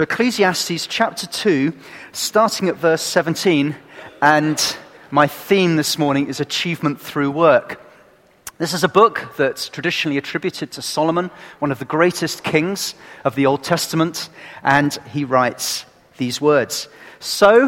Ecclesiastes chapter 2, starting at verse 17, and my theme this morning is achievement through work. This is a book that's traditionally attributed to Solomon, one of the greatest kings of the Old Testament, and he writes these words: "So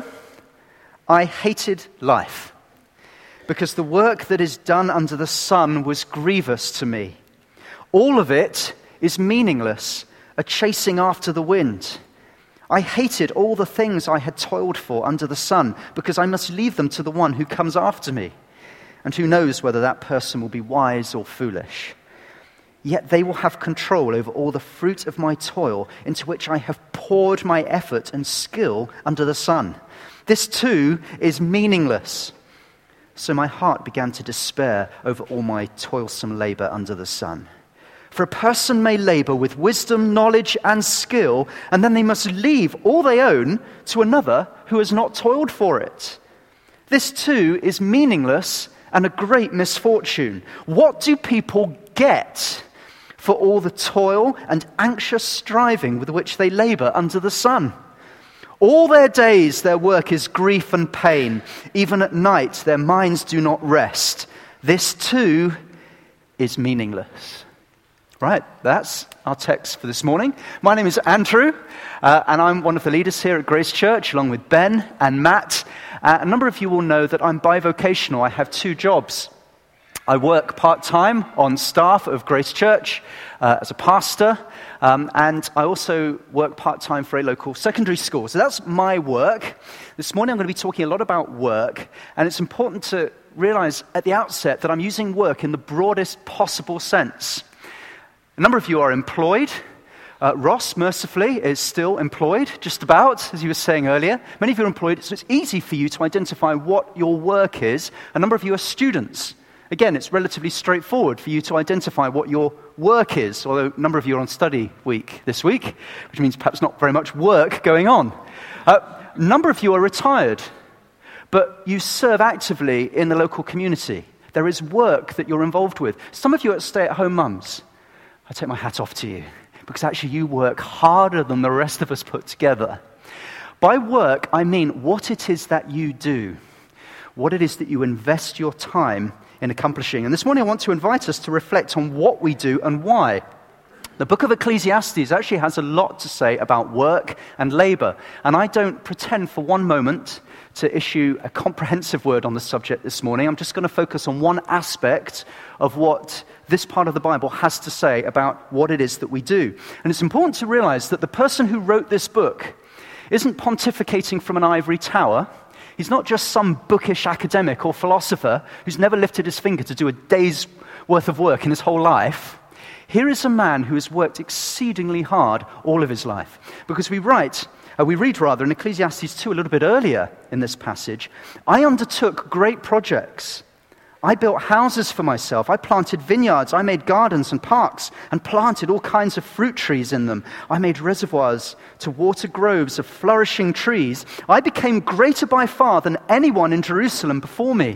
I hated life, because the work that is done under the sun was grievous to me. All of it is meaningless, a chasing after the wind. I hated all the things I had toiled for under the sun, because I must leave them to the one who comes after me. And who knows whether that person will be wise or foolish. Yet they will have control over all the fruit of my toil, into which I have poured my effort and skill under the sun. This too is meaningless." So my heart began to despair over all my toilsome labor under the sun. For a person may labor with wisdom, knowledge, and skill, and then they must leave all they own to another who has not toiled for it. This too is meaningless and a great misfortune. What do people get for all the toil and anxious striving with which they labor under the sun? All their days their work is grief and pain. Even at night their minds do not rest. This too is meaningless." Right, that's our text for this morning. My name is Andrew, and I'm one of the leaders here at Grace Church, along with Ben and Matt. A number of you will know that I'm bivocational. I have two jobs. I work part-time on staff of Grace Church as a pastor, and I also work part-time for a local secondary school. So that's my work. This morning I'm going to be talking a lot about work, and it's important to realize at the outset that I'm using work in the broadest possible sense. A number of you are employed. Ross, mercifully, is still employed, just about, as you were saying earlier. Many of you are employed, so it's easy for you to identify what your work is. A number of you are students. Again, it's relatively straightforward for you to identify what your work is, although a number of you are on study week this week, which means perhaps not very much work going on. A number of you are retired, but you serve actively in the local community. There is work that you're involved with. Some of you are stay-at-home mums. I take my hat off to you, because actually you work harder than the rest of us put together. By work, I mean what it is that you do, what it is that you invest your time in accomplishing. And this morning I want to invite us to reflect on what we do and why. The book of Ecclesiastes actually has a lot to say about work and labor, and I don't pretend for one moment to issue a comprehensive word on the subject this morning. I'm just going to focus on one aspect of what this part of the Bible has to say about what it is that we do. And it's important to realize that the person who wrote this book isn't pontificating from an ivory tower. He's not just some bookish academic or philosopher who's never lifted his finger to do a day's worth of work in his whole life. Here is a man who has worked exceedingly hard all of his life. Because we read in Ecclesiastes 2 a little bit earlier in this passage, "I undertook great projects. I built houses for myself. I planted vineyards. I made gardens and parks and planted all kinds of fruit trees in them. I made reservoirs to water groves of flourishing trees. I became greater by far than anyone in Jerusalem before me."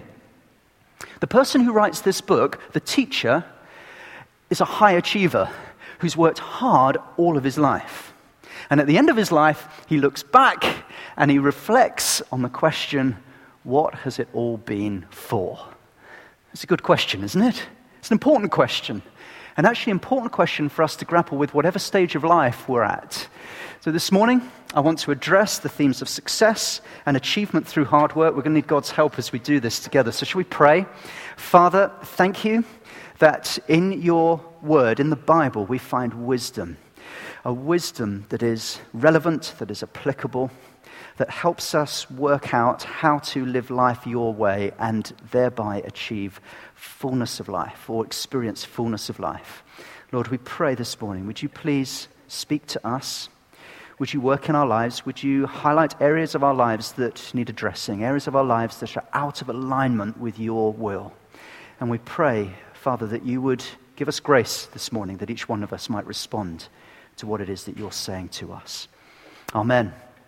The person who writes this book, the teacher, is a high achiever who's worked hard all of his life. And at the end of his life, he looks back and he reflects on the question, what has it all been for? It's a good question, isn't it? It's an important question. And actually an important question for us to grapple with whatever stage of life we're at. So this morning, I want to address the themes of success and achievement through hard work. We're going to need God's help as we do this together. So shall we pray? Father, thank you that in your word, in the Bible, we find wisdom. A wisdom that is relevant, that is applicable, that helps us work out how to live life your way and thereby achieve fullness of life or experience fullness of life. Lord, we pray this morning, would you please speak to us? Would you work in our lives? Would you highlight areas of our lives that need addressing, areas of our lives that are out of alignment with your will? And we pray, Father, that you would give us grace this morning, that each one of us might respond to what it is that you're saying to us. Amen.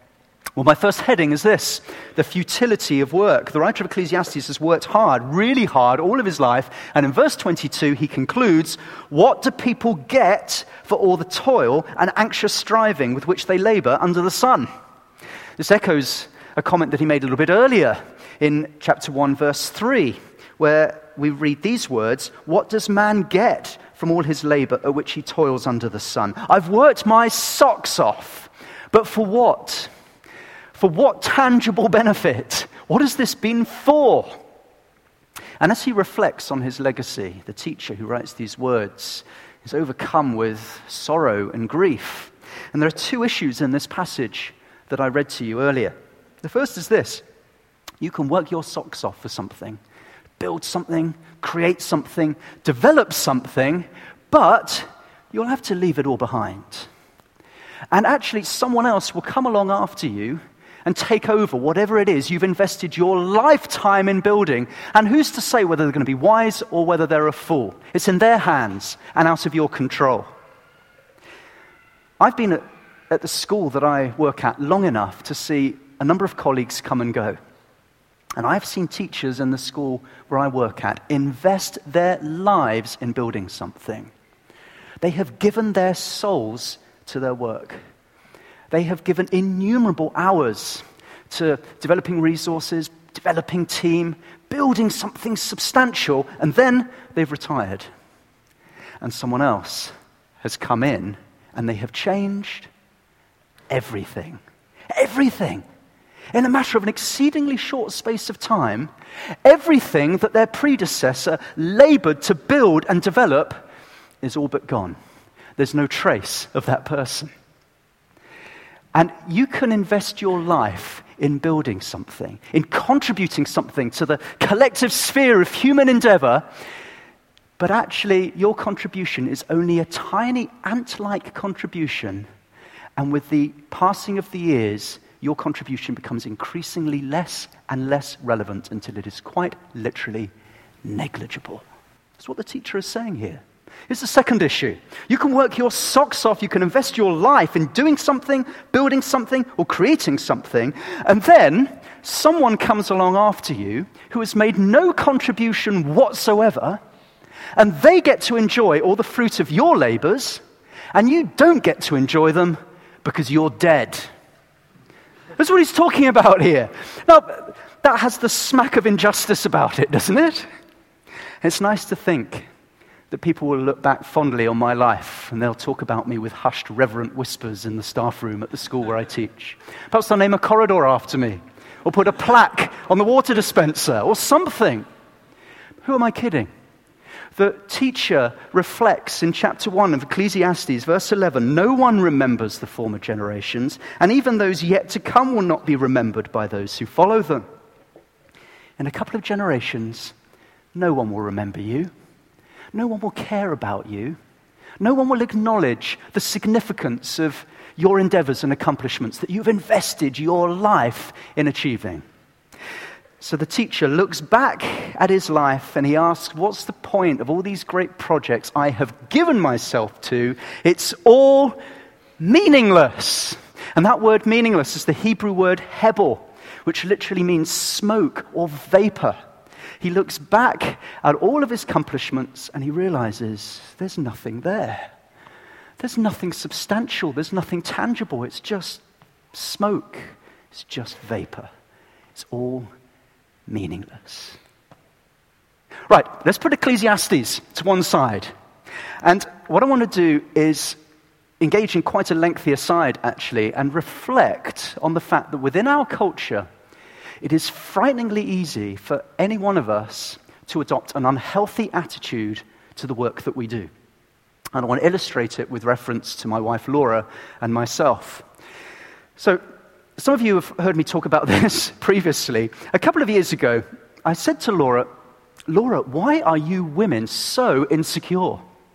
Well, my first heading is this: the futility of work. The writer of Ecclesiastes has worked hard, really hard, all of his life. And in verse 22, he concludes, what do people get for all the toil and anxious striving with which they labor under the sun? This echoes a comment that he made a little bit earlier in chapter 1, verse 3, where we read these words, what does man get from all his labor at which he toils under the sun? I've worked my socks off, but for what? For what tangible benefit? What has this been for? And as he reflects on his legacy, the teacher who writes these words is overcome with sorrow and grief. And there are two issues in this passage that I read to you earlier. The first is this: you can work your socks off for something, build something, create something, develop something, but you'll have to leave it all behind. And actually, someone else will come along after you and take over whatever it is you've invested your lifetime in building. And who's to say whether they're going to be wise or whether they're a fool? It's in their hands and out of your control. I've been at the school that I work at long enough to see a number of colleagues come and go. And I've seen teachers in the school where I work at invest their lives in building something. They have given their souls to their work. They have given innumerable hours to developing resources, developing team, building something substantial, and then they've retired. And someone else has come in and they have changed everything. Everything. In a matter of an exceedingly short space of time, everything that their predecessor labored to build and develop is all but gone. There's no trace of that person. And you can invest your life in building something, in contributing something to the collective sphere of human endeavor, but actually your contribution is only a tiny ant-like contribution, and with the passing of the years, your contribution becomes increasingly less and less relevant until it is quite literally negligible. That's what the teacher is saying here. Here's the second issue. You can work your socks off, you can invest your life in doing something, building something, or creating something, and then someone comes along after you who has made no contribution whatsoever, and they get to enjoy all the fruit of your labors, and you don't get to enjoy them because you're dead. That's what he's talking about here. Now, that has the smack of injustice about it, doesn't it? It's nice to think that people will look back fondly on my life and they'll talk about me with hushed, reverent whispers in the staff room at the school where I teach. Perhaps they'll name a corridor after me, or put a plaque on the water dispenser, or something. Who am I kidding? The teacher reflects in chapter 1 of Ecclesiastes, verse 11, no one remembers the former generations, and even those yet to come will not be remembered by those who follow them. In a couple of generations, no one will remember you. No one will care about you. No one will acknowledge the significance of your endeavors and accomplishments that you've invested your life in achieving. So the teacher looks back at his life and he asks, what's the point of all these great projects I have given myself to? It's all meaningless. And that word meaningless is the Hebrew word hebel, which literally means smoke or vapor. He looks back at all of his accomplishments and he realizes there's nothing there. There's nothing substantial. There's nothing tangible. It's just smoke. It's just vapor. It's all meaningless. Right, let's put Ecclesiastes to one side. And what I want to do is engage in quite a lengthy aside, actually, and reflect on the fact that within our culture, it is frighteningly easy for any one of us to adopt an unhealthy attitude to the work that we do. And I want to illustrate it with reference to my wife Laura and myself. So, some of you have heard me talk about this previously. A couple of years ago, I said to Laura, why are you women so insecure?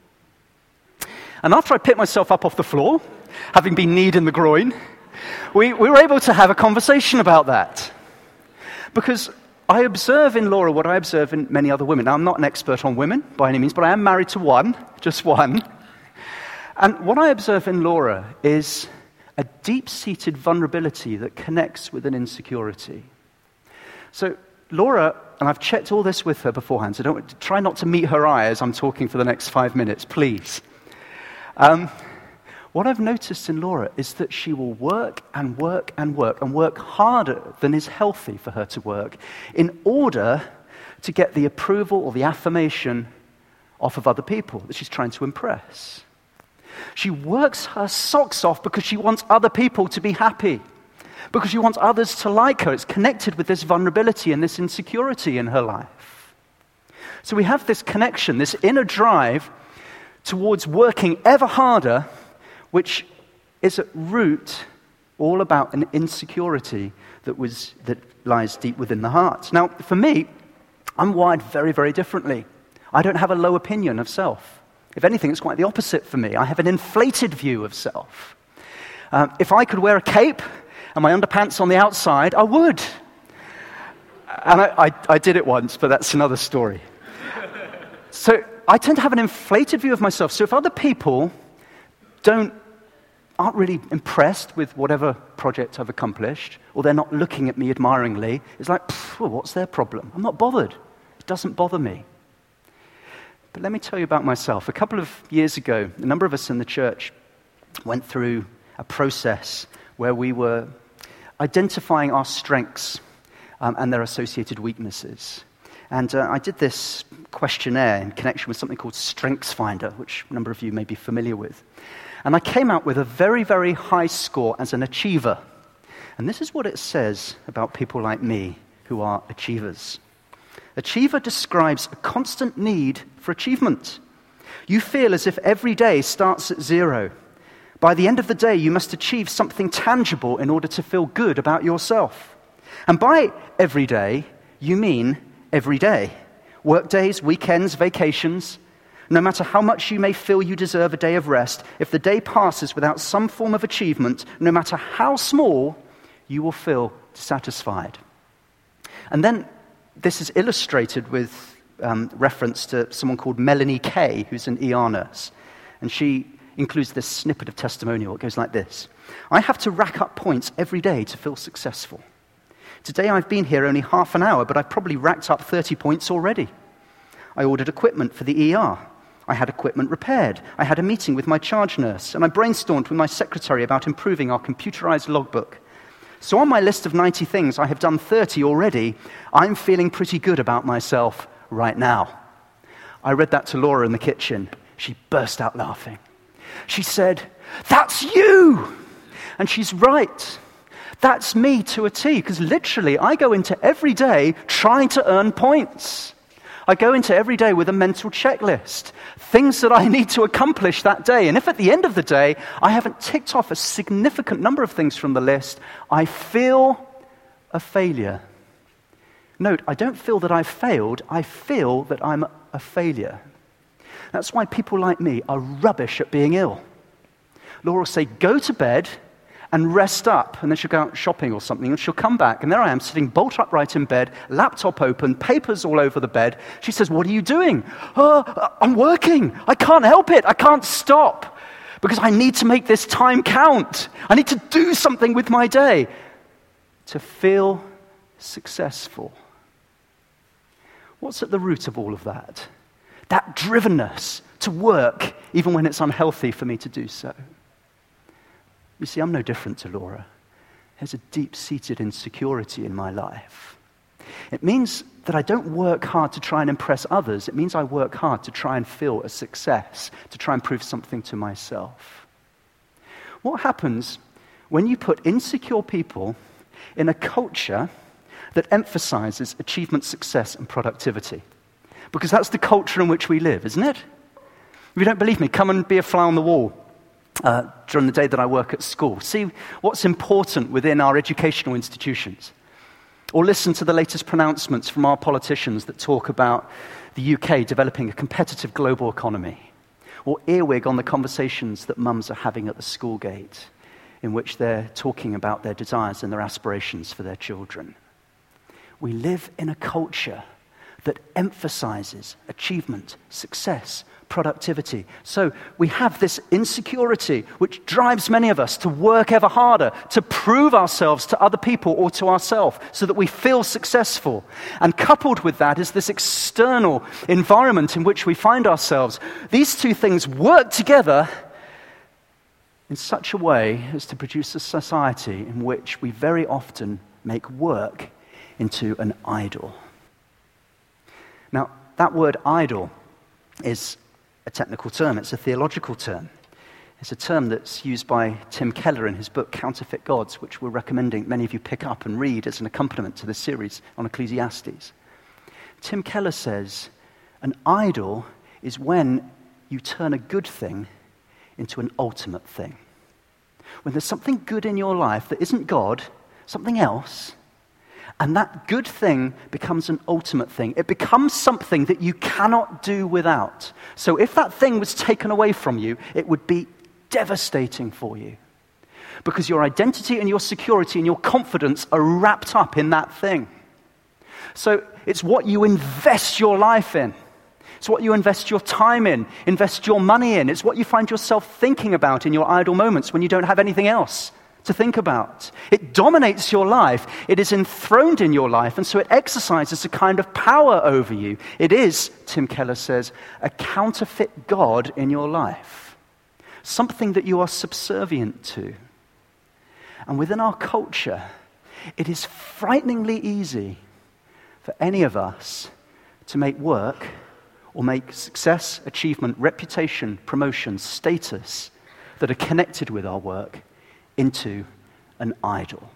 And after I picked myself up off the floor, having been kneed in the groin, we were able to have a conversation about that. Because I observe in Laura what I observe in many other women. Now, I'm not an expert on women by any means, but I am married to one, just one. And what I observe in Laura is a deep-seated vulnerability that connects with an insecurity. So Laura, and I've checked all this with her beforehand, so try not to meet her eye as I'm talking for the next 5 minutes, please. What I've noticed in Laura is that she will work and work and work and work harder than is healthy for her to work in order to get the approval or the affirmation off of other people that she's trying to impress. She works her socks off because she wants other people to be happy, because she wants others to like her. It's connected with this vulnerability and this insecurity in her life. So we have this connection, this inner drive towards working ever harder, which is at root all about an insecurity that lies deep within the heart. Now, for me, I'm wired very, very differently. I don't have a low opinion of self. If anything, it's quite the opposite for me. I have an inflated view of self. If I could wear a cape and my underpants on the outside, I would. And I did it once, but that's another story. So I tend to have an inflated view of myself. So if other people aren't really impressed with whatever project I've accomplished, or they're not looking at me admiringly, it's like, well, what's their problem? I'm not bothered. It doesn't bother me. But let me tell you about myself. A couple of years ago, a number of us in the church went through a process where we were identifying our strengths and their associated weaknesses. And I did this questionnaire in connection with something called StrengthsFinder, which a number of you may be familiar with. And I came out with a very, very high score as an achiever. And this is what it says about people like me who are achievers. Achiever describes a constant need for achievement. You feel as if every day starts at zero. By the end of the day, you must achieve something tangible in order to feel good about yourself. And by every day, you mean every day. Work days, weekends, vacations. No matter how much you may feel you deserve a day of rest, if the day passes without some form of achievement, no matter how small, you will feel dissatisfied. And then this is illustrated with reference to someone called Melanie Kay, who's an ER nurse. And she includes this snippet of testimonial. It goes like this. I have to rack up points every day to feel successful. Today I've been here only half an hour, but I've probably racked up 30 points already. I ordered equipment for the ER. I had equipment repaired. I had a meeting with my charge nurse, and I brainstormed with my secretary about improving our computerized logbook. So on my list of 90 things, I have done 30 already. I'm feeling pretty good about myself right now. I read that to Laura in the kitchen. She burst out laughing. She said, "That's you!" And she's right. That's me to a T, because literally I go into every day trying to earn points. I go into every day with a mental checklist, things that I need to accomplish that day. And if at the end of the day I haven't ticked off a significant number of things from the list, I feel a failure. Note, I don't feel that I've failed, I feel that I'm a failure. That's why people like me are rubbish at being ill. Laura will say, go to bed and rest up, and then she'll go out shopping or something, and she'll come back, and there I am, sitting bolt upright in bed, laptop open, papers all over the bed. She says, what are you doing? Oh, I'm working. I can't help it. I can't stop, because I need to make this time count. I need to do something with my day to feel successful. What's at the root of all of that? That drivenness to work, even when it's unhealthy for me to do so. You see, I'm no different to Laura. There's a deep-seated insecurity in my life. It means that I don't work hard to try and impress others. It means I work hard to try and feel a success, to try and prove something to myself. What happens when you put insecure people in a culture that emphasizes achievement, success, and productivity? Because that's the culture in which we live, isn't it? If you don't believe me, come and be a fly on the wall during the day that I work at school. See what's important within our educational institutions. Or listen to the latest pronouncements from our politicians that talk about the UK developing a competitive global economy. Or earwig on the conversations that mums are having at the school gate, in which they're talking about their desires and their aspirations for their children. We live in a culture that emphasizes achievement, success, productivity. So we have this insecurity which drives many of us to work ever harder, to prove ourselves to other people or to ourselves so that we feel successful. And coupled with that is this external environment in which we find ourselves. These two things work together in such a way as to produce a society in which we very often make work into an idol. Now, that word idol is a technical term. It's a theological term. It's a term that's used by Tim Keller in his book, Counterfeit Gods, which we're recommending many of you pick up and read as an accompaniment to this series on Ecclesiastes. Tim Keller says, an idol is when you turn a good thing into an ultimate thing. When there's something good in your life that isn't God, something else, and that good thing becomes an ultimate thing. It becomes something that you cannot do without. So if that thing was taken away from you, it would be devastating for you. Because your identity and your security and your confidence are wrapped up in that thing. So it's what you invest your life in. It's what you invest your time in, invest your money in. It's what you find yourself thinking about in your idle moments when you don't have anything else to think about. It dominates your life. It is enthroned in your life, and so it exercises a kind of power over you. It is, Tim Keller says, a counterfeit God in your life, something that you are subservient to. And within our culture, it is frighteningly easy for any of us to make work or make success, achievement, reputation, promotion, status that are connected with our work into an idol.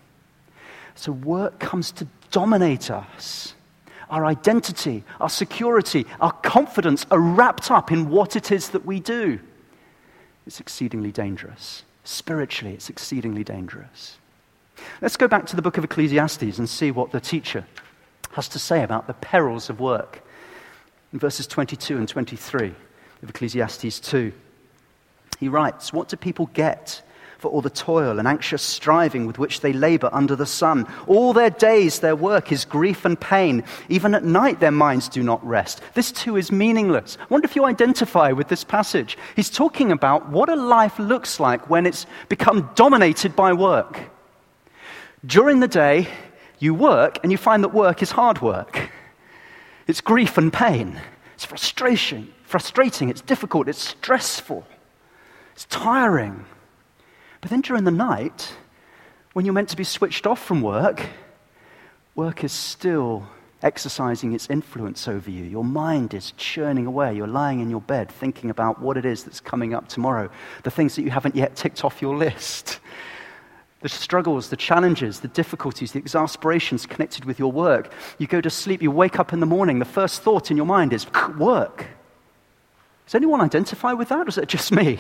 So work comes to dominate us. Our identity, our security, our confidence are wrapped up in what it is that we do. It's exceedingly dangerous. Spiritually, it's exceedingly dangerous. Let's go back to the book of Ecclesiastes and see what the teacher has to say about the perils of work. In verses 22 and 23 of Ecclesiastes 2, he writes, "What do people get for all the toil and anxious striving with which they labor under the sun? All their days their work is grief and pain. Even at night their minds do not rest. This too is meaningless." I wonder if you identify with this passage. He's talking about what a life looks like when it's become dominated by work. During the day, you work and you find that work is hard work. It's grief and pain. It's frustrating, it's difficult, it's stressful, it's tiring. But then during the night, when you're meant to be switched off from work, work is still exercising its influence over you. Your mind is churning away. You're lying in your bed thinking about what it is that's coming up tomorrow, the things that you haven't yet ticked off your list, the struggles, the challenges, the difficulties, the exasperations connected with your work. You go to sleep, you wake up in the morning, the first thought in your mind is work. Does anyone identify with that, or is it just me?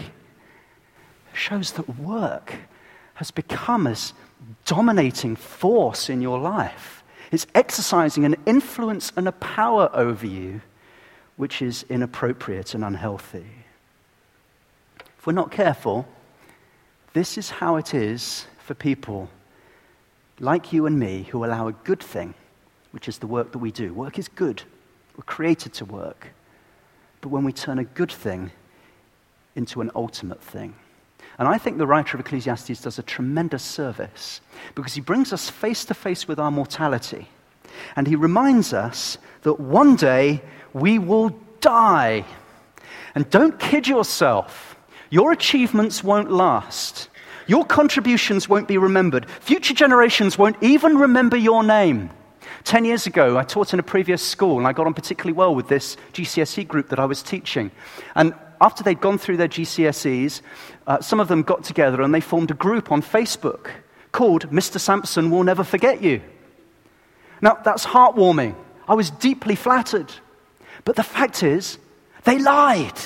Shows that work has become this dominating force in your life. It's exercising an influence and a power over you which is inappropriate and unhealthy. If we're not careful, this is how it is for people like you and me who allow a good thing, which is the work that we do. Work is good. We're created to work. But when we turn a good thing into an ultimate thing. And I think the writer of Ecclesiastes does a tremendous service because he brings us face to face with our mortality. And he reminds us that one day we will die. And don't kid yourself. Your achievements won't last. Your contributions won't be remembered. Future generations won't even remember your name. 10 years ago, I taught in a previous school, and I got on particularly well with this GCSE group that I was teaching. And after they'd gone through their GCSEs, some of them got together and they formed a group on Facebook called Mr. Sampson Will Never Forget You. Now, that's heartwarming. I was deeply flattered. But the fact is, they lied.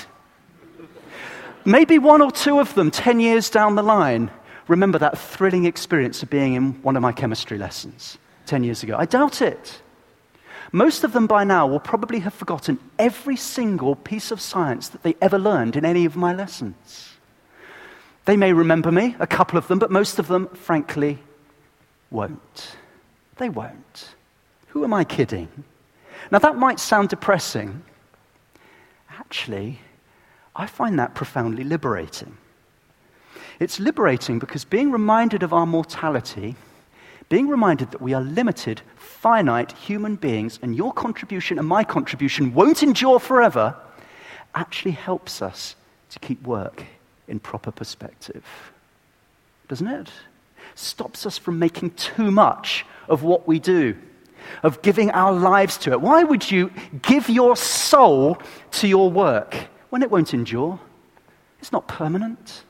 Maybe one or two of them, 10 years down the line, remember that thrilling experience of being in one of my chemistry lessons 10 years ago. I doubt it. Most of them by now will probably have forgotten every single piece of science that they ever learned in any of my lessons. They may remember me, a couple of them, but most of them, frankly, won't. They won't. Who am I kidding? Now that might sound depressing. Actually, I find that profoundly liberating. It's liberating because being reminded of our mortality, being reminded that we are limited, finite human beings, and your contribution and my contribution won't endure forever, actually helps us to keep work in proper perspective. Doesn't it? Stops us from making too much of what we do, of giving our lives to it. Why would you give your soul to your work when it won't endure? It's not permanent.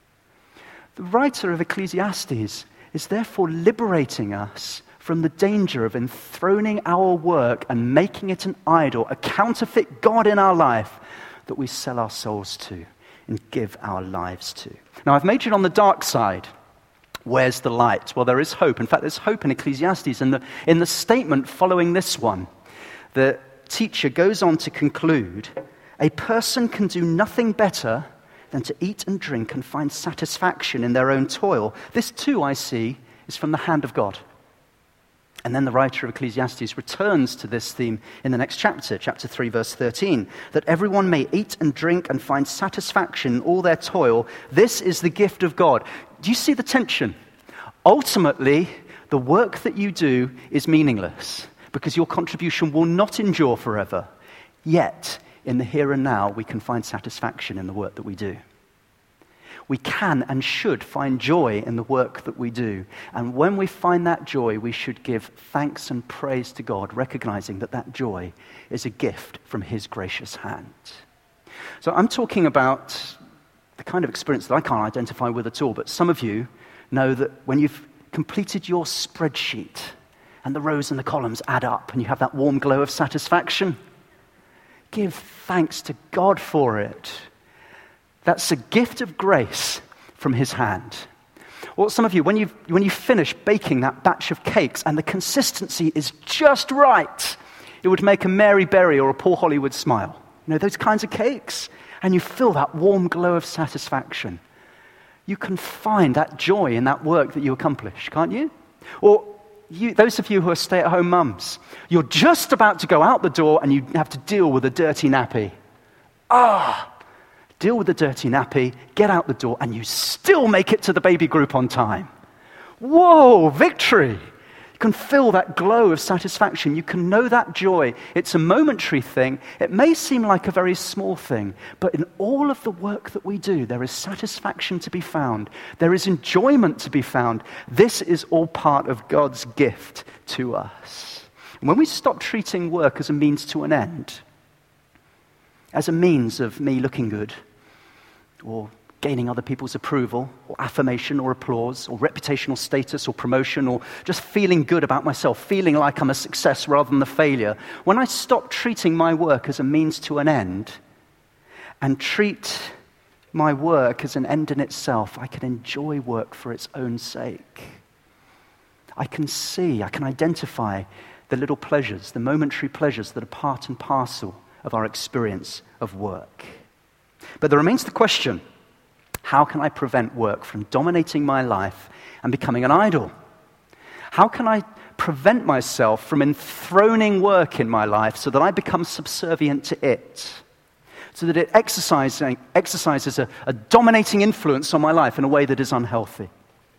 The writer of Ecclesiastes is therefore liberating us from the danger of enthroning our work and making it an idol, a counterfeit God in our life that we sell our souls to and give our lives to. Now, I've majored on the dark side. Where's the light? Well, there is hope. In fact, there's hope in Ecclesiastes. And in the statement following this one, the teacher goes on to conclude, a person can do nothing better than to eat and drink and find satisfaction in their own toil. This too, I see, is from the hand of God. And then the writer of Ecclesiastes returns to this theme in the next chapter, chapter 3, verse 13, that everyone may eat and drink and find satisfaction in all their toil. This is the gift of God. Do you see the tension? Ultimately, the work that you do is meaningless because your contribution will not endure forever. Yet, in the here and now, we can find satisfaction in the work that we do. We can and should find joy in the work that we do. And when we find that joy, we should give thanks and praise to God, recognizing that that joy is a gift from his gracious hand. So I'm talking about the kind of experience that I can't identify with at all, but some of you know that when you've completed your spreadsheet and the rows and the columns add up and you have that warm glow of satisfaction, give thanks to God for it. That's a gift of grace from his hand. Or some of you, when you finish baking that batch of cakes and the consistency is just right, it would make a Mary Berry or a Paul Hollywood smile. You know, those kinds of cakes. And you feel that warm glow of satisfaction. You can find that joy in that work that you accomplish, can't you? Or those of you who are stay-at-home mums, you're just about to go out the door and you have to deal with a dirty nappy. Deal with the dirty nappy, get out the door, and you still make it to the baby group on time. Whoa, victory! You can feel that glow of satisfaction. You can know that joy. It's a momentary thing. It may seem like a very small thing, but in all of the work that we do, there is satisfaction to be found. There is enjoyment to be found. This is all part of God's gift to us. And when we stop treating work as a means to an end, as a means of me looking good, or gaining other people's approval, or affirmation, or applause, or reputational status, or promotion, or just feeling good about myself, feeling like I'm a success rather than a failure. When I stop treating my work as a means to an end, and treat my work as an end in itself, I can enjoy work for its own sake. I can identify the little pleasures, the momentary pleasures that are part and parcel of our experience of work. But there remains the question, how can I prevent work from dominating my life and becoming an idol? How can I prevent myself from enthroning work in my life so that I become subservient to it? So that it exercises a dominating influence on my life in a way that is unhealthy?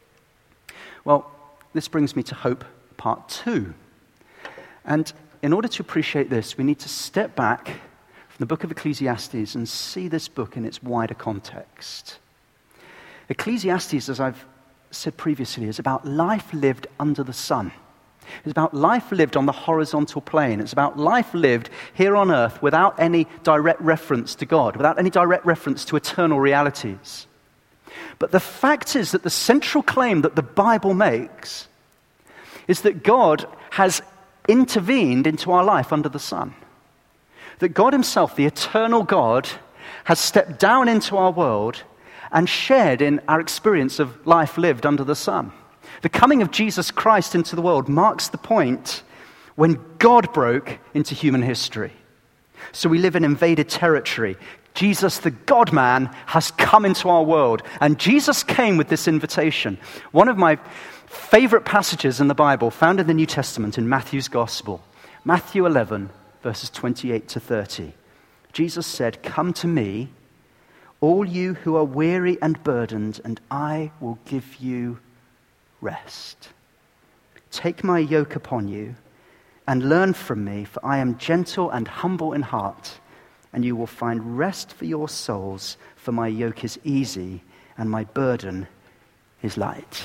Well, this brings me to hope part 2. And in order to appreciate this, we need to step back from the book of Ecclesiastes and see this book in its wider context. Ecclesiastes, as I've said previously, is about life lived under the sun. It's about life lived on the horizontal plane. It's about life lived here on earth without any direct reference to God, without any direct reference to eternal realities. But the fact is that the central claim that the Bible makes is that God has intervened into our life under the sun. That God himself, the eternal God, has stepped down into our world and shared in our experience of life lived under the sun. The coming of Jesus Christ into the world marks the point when God broke into human history. So we live in invaded territory. Jesus, the God-man, has come into our world. And Jesus came with this invitation. One of my favorite passages in the Bible, found in the New Testament in Matthew's Gospel, Matthew 11, verses 28 to 30. Jesus said, "Come to me, all you who are weary and burdened, and I will give you rest. Take my yoke upon you and learn from me, for I am gentle and humble in heart, and you will find rest for your souls, for my yoke is easy and my burden is light.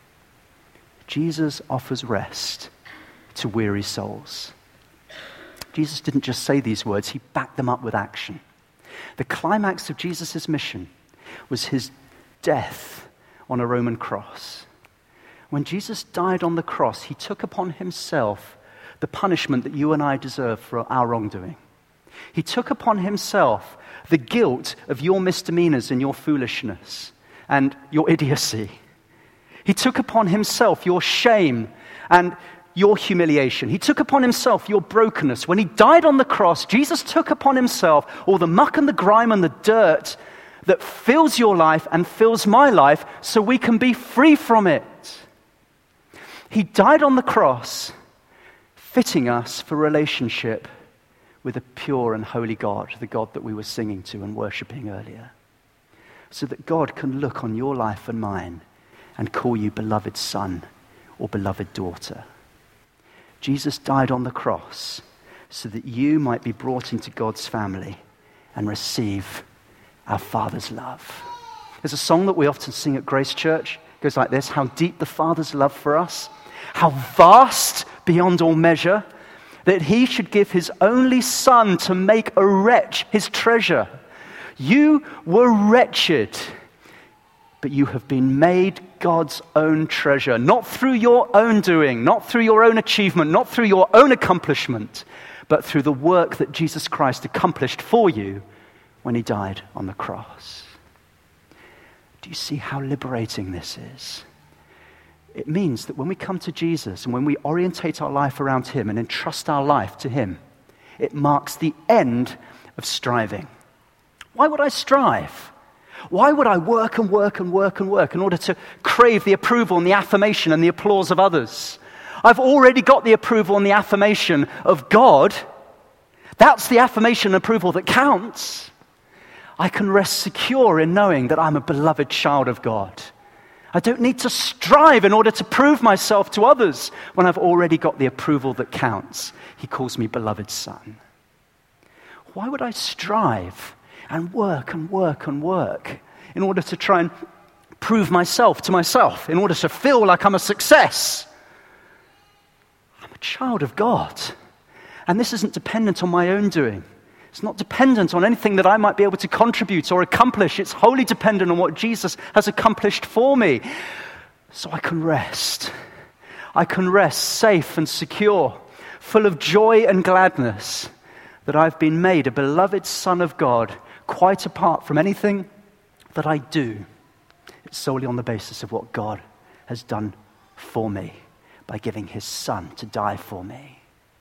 Jesus offers rest to weary souls. Jesus didn't just say these words, he backed them up with action. The climax of Jesus' mission was his death on a Roman cross. When Jesus died on the cross, he took upon himself the punishment that you and I deserve for our wrongdoing. He took upon himself the guilt of your misdemeanors and your foolishness and your idiocy. He took upon himself your shame and your humiliation. He took upon himself your brokenness. When he died on the cross, Jesus took upon himself all the muck and the grime and the dirt that fills your life and fills my life so we can be free from it. He died on the cross, fitting us for relationship with a pure and holy God, the God that we were singing to and worshiping earlier, so that God can look on your life and mine and call you beloved son or beloved daughter. Jesus died on the cross so that you might be brought into God's family and receive our Father's love. There's a song that we often sing at Grace Church. It goes like this: how deep the Father's love for us, how vast beyond all measure, that he should give his only son to make a wretch his treasure. You were wretched, but you have been made God's own treasure, not through your own doing, not through your own achievement, not through your own accomplishment, but through the work that Jesus Christ accomplished for you when he died on the cross. Do you see how liberating this is? It means that when we come to Jesus and when we orientate our life around him and entrust our life to him, it marks the end of striving. Why would I strive? Why would I work and work and work and work in order to crave the approval and the affirmation and the applause of others? I've already got the approval and the affirmation of God. That's the affirmation and approval that counts. I can rest secure in knowing that I'm a beloved child of God. I don't need to strive in order to prove myself to others when I've already got the approval that counts. He calls me beloved son. Why would I strive and work and work and work in order to try and prove myself to myself, in order to feel like I'm a success? I'm a child of God. And this isn't dependent on my own doing. It's not dependent on anything that I might be able to contribute or accomplish. It's wholly dependent on what Jesus has accomplished for me. So I can rest. I can rest safe and secure, full of joy and gladness that I've been made a beloved son of God, quite apart from anything that I do. It's solely on the basis of what God has done for me by giving his son to die for me.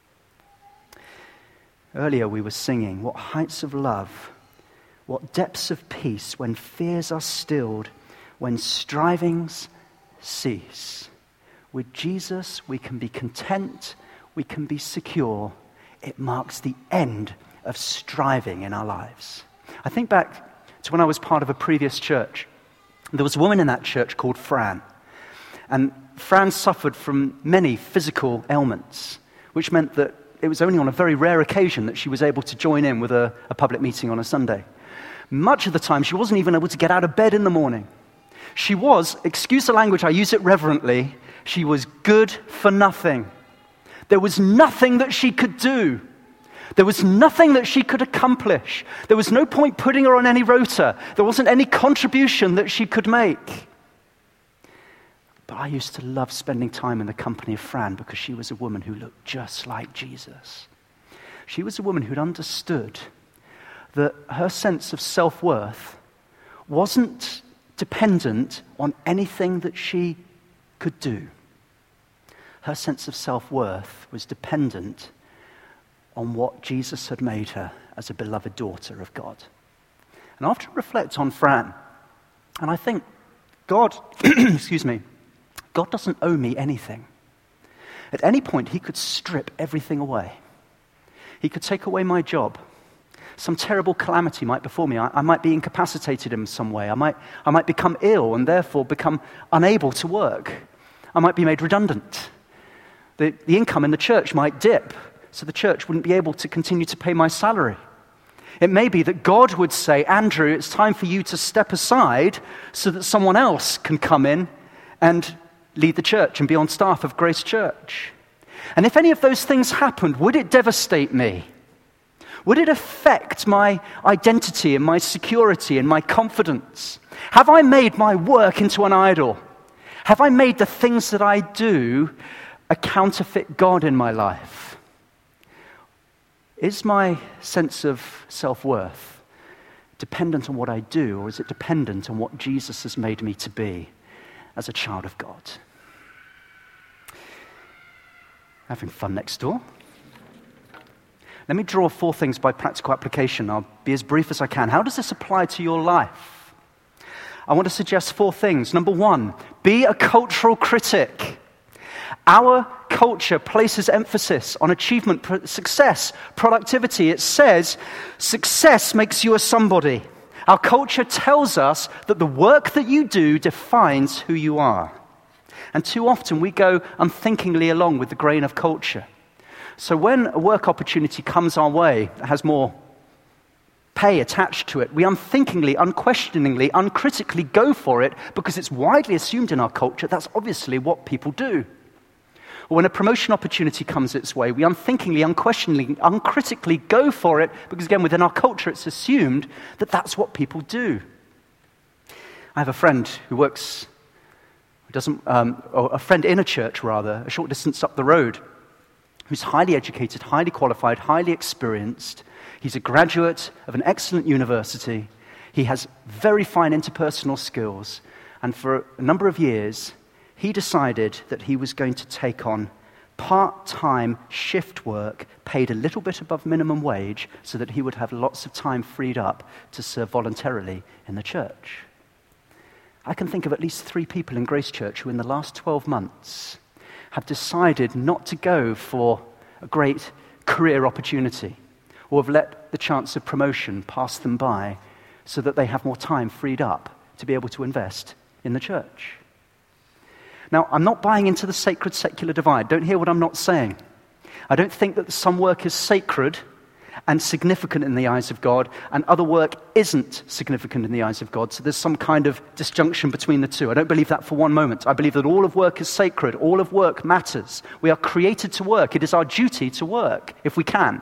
Earlier we were singing, what heights of love, what depths of peace, when fears are stilled, when strivings cease. With Jesus we can be content, we can be secure. It marks the end of striving in our lives. I think back to when I was part of a previous church. There was a woman in that church called Fran. And Fran suffered from many physical ailments, which meant that it was only on a very rare occasion that she was able to join in with a public meeting on a Sunday. Much of the time, she wasn't even able to get out of bed in the morning. She was, excuse the language, I use it reverently, she was good for nothing. There was nothing that she could do. There was nothing that she could accomplish. There was no point putting her on any rota. There wasn't any contribution that she could make. But I used to love spending time in the company of Fran because she was a woman who looked just like Jesus. She was a woman who'd understood that her sense of self-worth wasn't dependent on anything that she could do. Her sense of self-worth was dependent on what Jesus had made her as a beloved daughter of God. And I often reflect on Fran, and I think God, God doesn't owe me anything. At any point, he could strip everything away. He could take away my job, some terrible calamity might befall me. I might be incapacitated in some way. I might become ill and therefore become unable to work. I might be made redundant. The income in the church might dip, so the church wouldn't be able to continue to pay my salary. It may be that God would say, Andrew, it's time for you to step aside so that someone else can come in and lead the church and be on staff of Grace Church. And if any of those things happened, would it devastate me? Would it affect my identity and my security and my confidence? Have I made my work into an idol? Have I made the things that I do a counterfeit God in my life? Is my sense of self-worth dependent on what I do, or is it dependent on what Jesus has made me to be as a child of God? Having fun next door? Let me draw 4 things by practical application. I'll be as brief as I can. How does this apply to your life? I want to suggest 4 things. Number 1, be a cultural critic. Our culture places emphasis on achievement, success, productivity. It says success makes you a somebody. Our culture tells us that the work that you do defines who you are. And too often we go unthinkingly along with the grain of culture. So when a work opportunity comes our way that has more pay attached to it, we unthinkingly, unquestioningly, uncritically go for it because it's widely assumed in our culture that's obviously what people do. Or when a promotion opportunity comes its way, we unthinkingly, unquestioningly, uncritically go for it because, again, within our culture it's assumed that that's what people do. I have a friend who works, or a friend in a church rather, a short distance up the road, who's highly educated, highly qualified, highly experienced. He's a graduate of an excellent university. He has very fine interpersonal skills. And for a number of years, he decided that he was going to take on part-time shift work, paid a little bit above minimum wage, so that he would have lots of time freed up to serve voluntarily in the church. I can think of at least 3 people in Grace Church who in the last 12 months have decided not to go for a great career opportunity, or have let the chance of promotion pass them by so that they have more time freed up to be able to invest in the church. Now, I'm not buying into the sacred-secular divide. Don't hear what I'm not saying. I don't think that some work is sacred and significant in the eyes of God, and other work isn't significant in the eyes of God. So there's some kind of disjunction between the two. I don't believe that for one moment. I believe that all of work is sacred. All of work matters. We are created to work. It is our duty to work, if we can.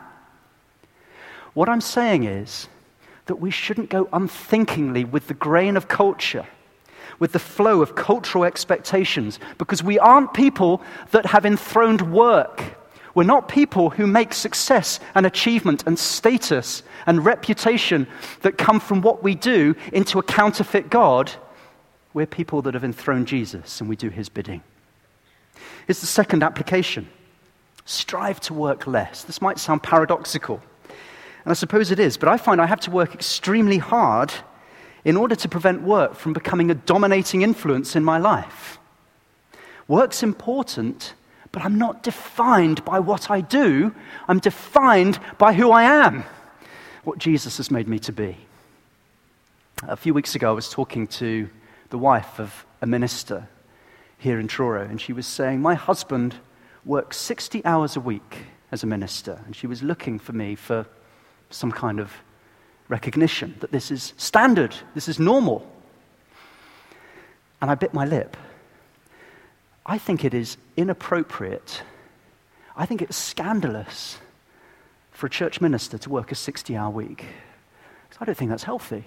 What I'm saying is that we shouldn't go unthinkingly with the grain of culture, with the flow of cultural expectations, because we aren't people that have enthroned work. We're not people who make success and achievement and status and reputation that come from what we do into a counterfeit God. We're people that have enthroned Jesus, and we do his bidding. Here's the second application. Strive to work less. This might sound paradoxical, and I suppose it is, but I find I have to work extremely hard in order to prevent work from becoming a dominating influence in my life. Work's important, but I'm not defined by what I do. I'm defined by who I am, what Jesus has made me to be. A few weeks ago, I was talking to the wife of a minister here in Truro, and she was saying, my husband works 60 hours a week as a minister, and she was looking for me for some kind of recognition that this is standard, this is normal. And I bit my lip. I think it is inappropriate. I think it's scandalous for a church minister to work a 60-hour week. I don't think that's healthy.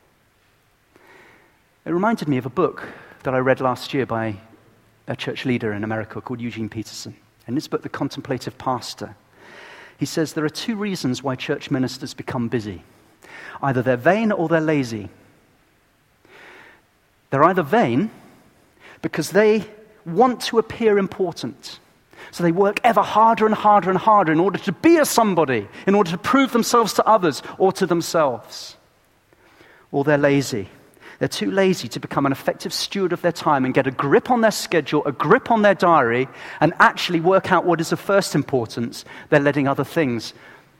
It reminded me of a book that I read last year by a church leader in America called Eugene Peterson. In this book, The Contemplative Pastor, he says there are 2 reasons why church ministers become busy. Either they're vain or they're lazy. They're either vain because they want to appear important. So they work ever harder and harder and harder in order to be a somebody, in order to prove themselves to others or to themselves. Or they're lazy. They're too lazy to become an effective steward of their time and get a grip on their schedule, a grip on their diary, and actually work out what is of first importance. They're letting other things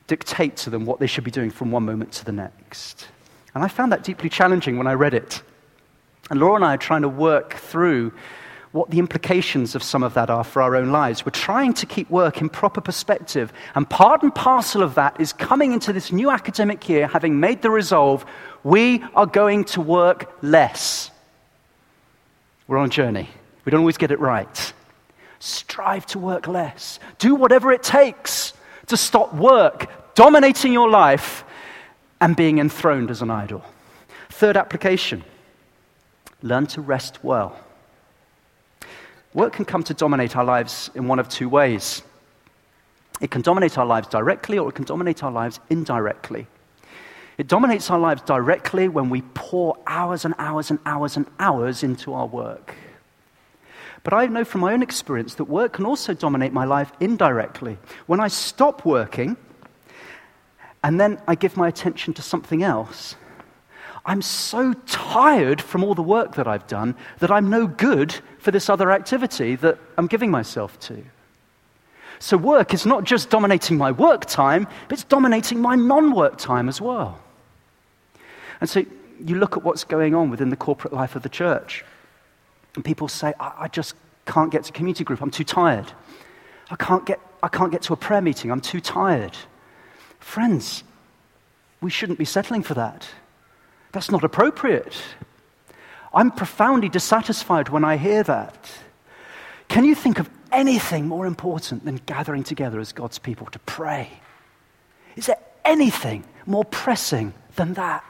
dictate to them what they should be doing from one moment to the next. And I found that deeply challenging when I read it. And Laura and I are trying to work through what the implications of some of that are for our own lives. We're trying to keep work in proper perspective. And part and parcel of that is coming into this new academic year, having made the resolve, we are going to work less. We're on a journey. We don't always get it right. Strive to work less. Do whatever it takes to stop work dominating your life and being enthroned as an idol. Third application, learn to rest well. Work can come to dominate our lives in one of two ways. It can dominate our lives directly, or it can dominate our lives indirectly. It dominates our lives directly when we pour hours and hours and hours and hours into our work. But I know from my own experience that work can also dominate my life indirectly. When I stop working, and then I give my attention to something else, I'm so tired from all the work that I've done that I'm no good for this other activity that I'm giving myself to. So work is not just dominating my work time, but it's dominating my non-work time as well. And so you look at what's going on within the corporate life of the church, and people say, I just can't get to community group, I'm too tired. I can't get to a prayer meeting, I'm too tired. Friends, we shouldn't be settling for that. That's not appropriate. I'm profoundly dissatisfied when I hear that. Can you think of anything more important than gathering together as God's people to pray? Is there anything more pressing than that?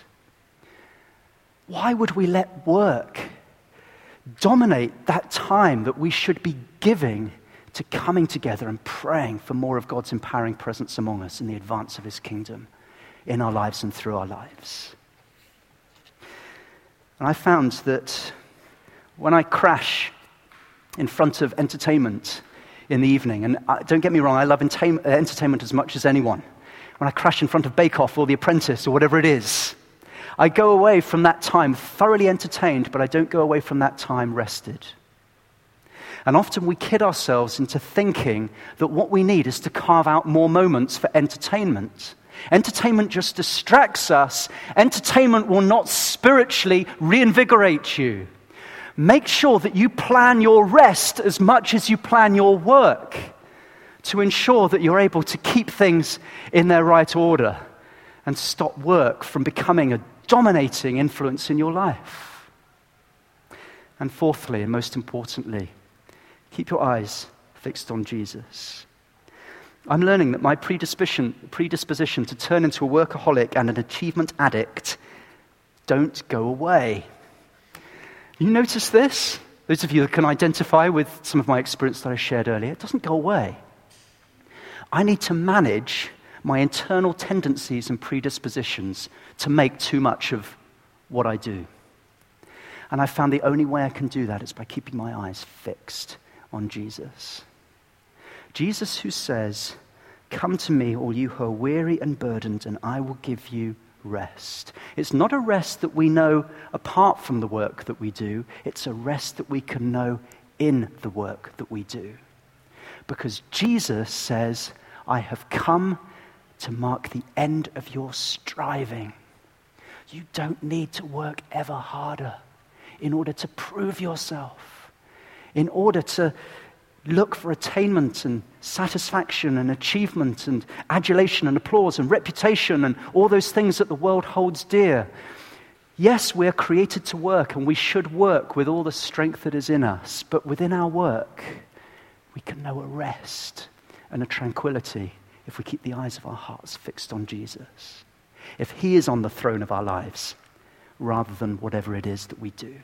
Why would we let work dominate that time that we should be giving to coming together and praying for more of God's empowering presence among us in the advance of his kingdom in our lives and through our lives? And I found that when I crash in front of entertainment in the evening, and don't get me wrong, I love entertainment as much as anyone. When I crash in front of Bake Off or The Apprentice or whatever it is, I go away from that time thoroughly entertained, but I don't go away from that time rested. And often we kid ourselves into thinking that what we need is to carve out more moments for entertainment. Entertainment just distracts us. Entertainment will not spiritually reinvigorate you. Make sure that you plan your rest as much as you plan your work to ensure that you're able to keep things in their right order and stop work from becoming a dominating influence in your life. And fourthly, and most importantly, keep your eyes fixed on Jesus. I'm learning that my predisposition to turn into a workaholic and an achievement addict don't go away. You notice this? Those of you that can identify with some of my experience that I shared earlier, it doesn't go away. I need to manage my internal tendencies and predispositions to make too much of what I do. And I found the only way I can do that is by keeping my eyes fixed on Jesus. Jesus who says, "Come to me, all you who are weary and burdened, and I will give you rest." It's not a rest that we know apart from the work that we do. It's a rest that we can know in the work that we do. Because Jesus says, "I have come to mark the end of your striving." You don't need to work ever harder in order to prove yourself, in order to look for attainment and satisfaction and achievement and adulation and applause and reputation and all those things that the world holds dear. Yes, we're created to work, and we should work with all the strength that is in us, but within our work, we can know a rest and a tranquility if we keep the eyes of our hearts fixed on Jesus, if he is on the throne of our lives rather than whatever it is that we do.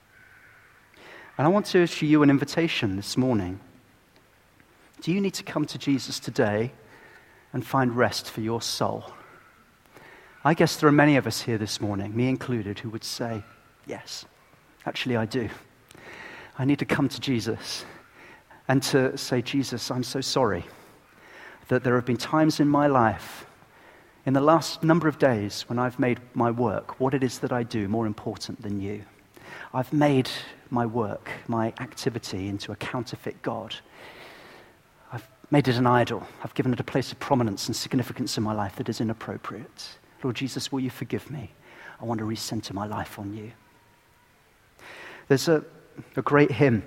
And I want to issue you an invitation this morning. Do you need to come to Jesus today and find rest for your soul? I guess there are many of us here this morning, me included, who would say, yes, actually I do. I need to come to Jesus and to say, Jesus, I'm so sorry that there have been times in my life, in the last number of days, when I've made my work, what it is that I do, more important than you. I've made my work, my activity, into a counterfeit God. made it an idol. I've given it a place of prominence and significance in my life that is inappropriate. Lord Jesus, will you forgive me? I want to recenter my life on you. There's a great hymn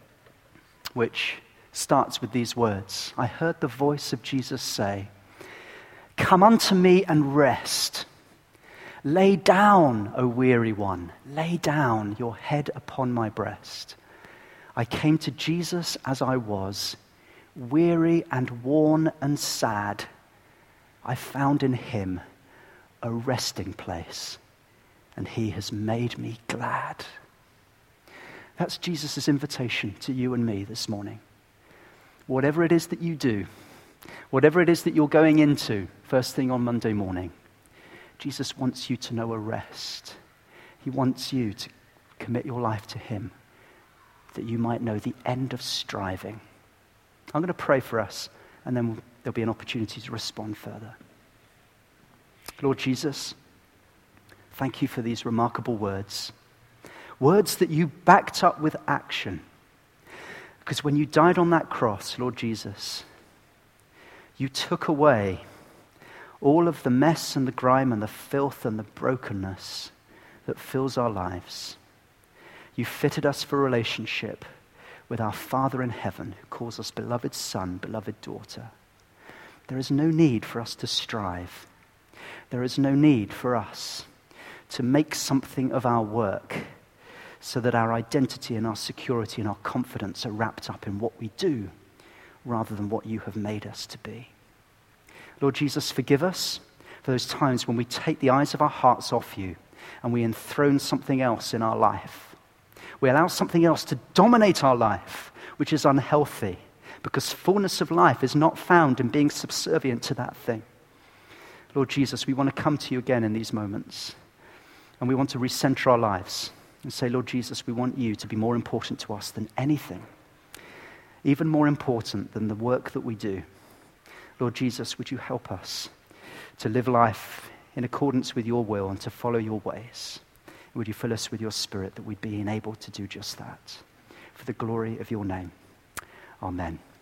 which starts with these words. I heard the voice of Jesus say, "Come unto me and rest. Lay down, O weary one, lay down your head upon my breast. I came to Jesus as I was, weary and worn and sad. I found in him a resting place, and he has made me glad." That's Jesus' invitation to you and me this morning. Whatever it is that you do, whatever it is that you're going into first thing on Monday morning, Jesus wants you to know a rest. He wants you to commit your life to him, that you might know the end of striving. I'm going to pray for us, and then there'll be an opportunity to respond further. Lord Jesus, thank you for these remarkable words. Words that you backed up with action. Because when you died on that cross, Lord Jesus, you took away all of the mess and the grime and the filth and the brokenness that fills our lives. You fitted us for relationship with our Father in heaven, who calls us beloved son, beloved daughter. There is no need for us to strive. There is no need for us to make something of our work so that our identity and our security and our confidence are wrapped up in what we do rather than what you have made us to be. Lord Jesus, forgive us for those times when we take the eyes of our hearts off you and we enthrone something else in our life. We allow something else to dominate our life, which is unhealthy, because fullness of life is not found in being subservient to that thing. Lord Jesus, we want to come to you again in these moments, and we want to recenter our lives and say, Lord Jesus, we want you to be more important to us than anything, even more important than the work that we do. Lord Jesus, would you help us to live life in accordance with your will and to follow your ways? Would you fill us with your Spirit that we'd be enabled to do just that? For the glory of your name. Amen.